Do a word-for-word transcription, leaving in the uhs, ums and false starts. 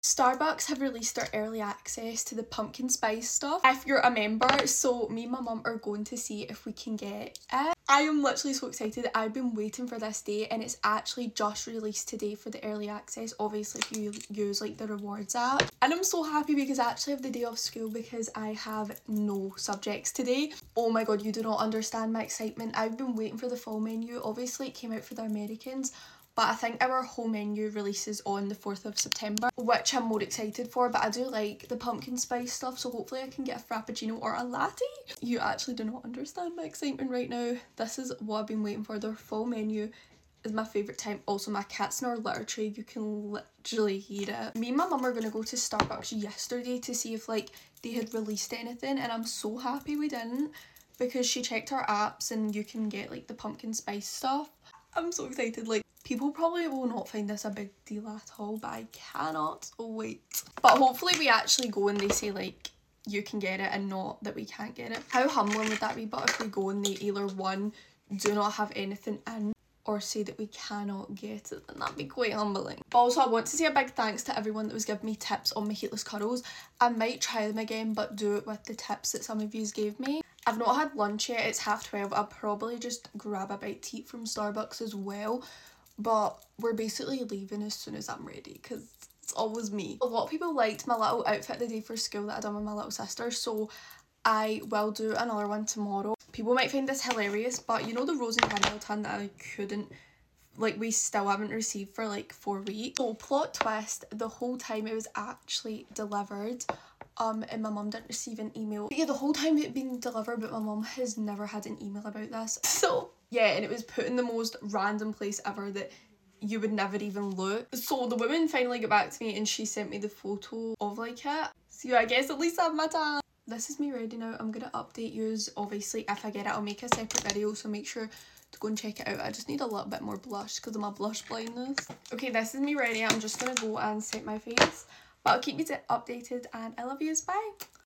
Starbucks have released their early access to the pumpkin spice stuff if you're a member, so me and my mum are going to see if we can get it. I am literally so excited. I've been waiting for this day and it's actually just released today for the early access, obviously if you use like the rewards app. And I'm so happy because I actually have the day off school because I have no subjects today. Oh my god, you do not understand my excitement. I've been waiting for the fall menu. Obviously it came out for the Americans, but I think our whole menu releases on the fourth of September, which I'm more excited for, but I do like the pumpkin spice stuff, so hopefully I can get a frappuccino or a latte. You actually do not understand my excitement right now. This is what I've been waiting for. Their full menu is my favourite time. Also, my cat's in our litter tray. You can literally hear it. Me and my mum are going to go to Starbucks yesterday to see if like they had released anything, and I'm so happy we didn't because she checked our apps and you can get like the pumpkin spice stuff. I'm so excited. Like, people probably will not find this a big deal at all, but I cannot wait. But hopefully we actually go and they say like you can get it and not that we can't get it. How humbling would that be? But if we go and they either one do not have anything in or say that we cannot get it, then that'd be quite humbling. But also I want to say a big thanks to everyone that was giving me tips on my heatless curls. I might try them again, but do it with the tips that some of you gave me. I've not had lunch yet, it's half twelve. I'll probably just grab a bite to eat from Starbucks as well, but we're basically leaving as soon as I'm ready because it's always me. A lot of people liked my little outfit the day for school that I done with my little sister, so I will do another one tomorrow. People might find this hilarious, but you know the rose and caramel tan that I couldn't, like we still haven't received for like four weeks. So plot twist, the whole time it was actually delivered. Um, and my mum didn't receive an email. But yeah, the whole time it had been delivered, but my mum has never had an email about this. So yeah, and it was put in the most random place ever that you would never even look. So the woman finally got back to me and she sent me the photo of like it. So yeah, I guess at least I have my tan. This is me ready now. I'm gonna update yous. Obviously, if I get it, I'll make a separate video, so make sure to go and check it out. I just need a little bit more blush because of my blush blindness. Okay, this is me ready. I'm just gonna go and set my face. But I'll keep you updated and I love yous. Bye!